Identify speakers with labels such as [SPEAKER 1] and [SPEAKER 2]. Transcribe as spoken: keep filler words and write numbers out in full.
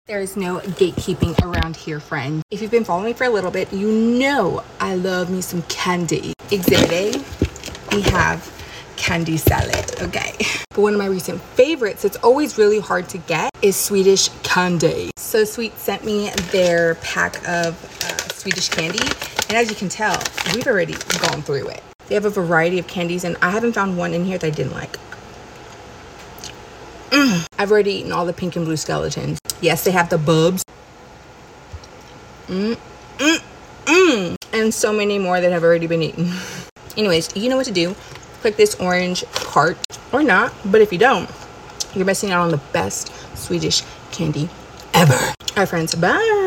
[SPEAKER 1] There is no gatekeeping around here, friends. If you've been following me for a little bit, you know I love me some candy. Exhibit A, we have candy salad, okay? But one of my recent favorites, it's always really hard to get, is Swedish candy. So Sweet sent me their pack of uh, Swedish candy, and as you can tell, we've already gone through it. They have a variety of candies, and I haven't found one in here that I didn't like. Mm. I've already eaten all the pink and blue skeletons. Yes, they have the bubs. Mm, mm, mm. And so many more that have already been eaten. Anyways, you know what to do. Click this orange cart, or not, but if you don't, you're missing out on the best Swedish candy ever. All right, friends, bye.